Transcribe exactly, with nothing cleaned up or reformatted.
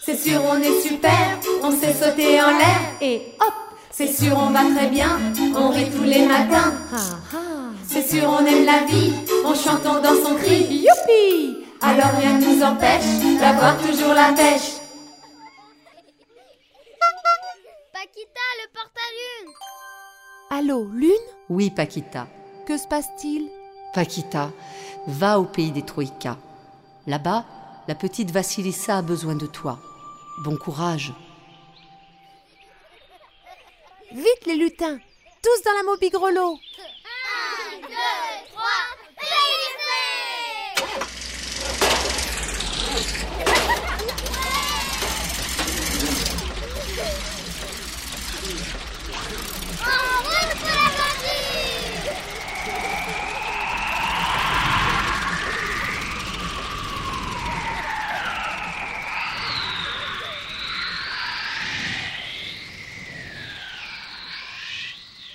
C'est sûr on est super, on sait sauter en l'air. Et hop, c'est sûr on va très bien, on rit tous les matins. C'est sûr on aime la vie, on chante, on danse, on crie. Youpi! Alors rien ne nous empêche d'avoir toujours la pêche. Paquita, le porte-à-lune! Allô, Lune? Oui, Paquita. Que se passe-t-il? Paquita, va au pays des Troïkas. Là-bas, la petite Vassilissa a besoin de toi. Bon courage. Vite les lutins, tous dans la Moby-Grelot!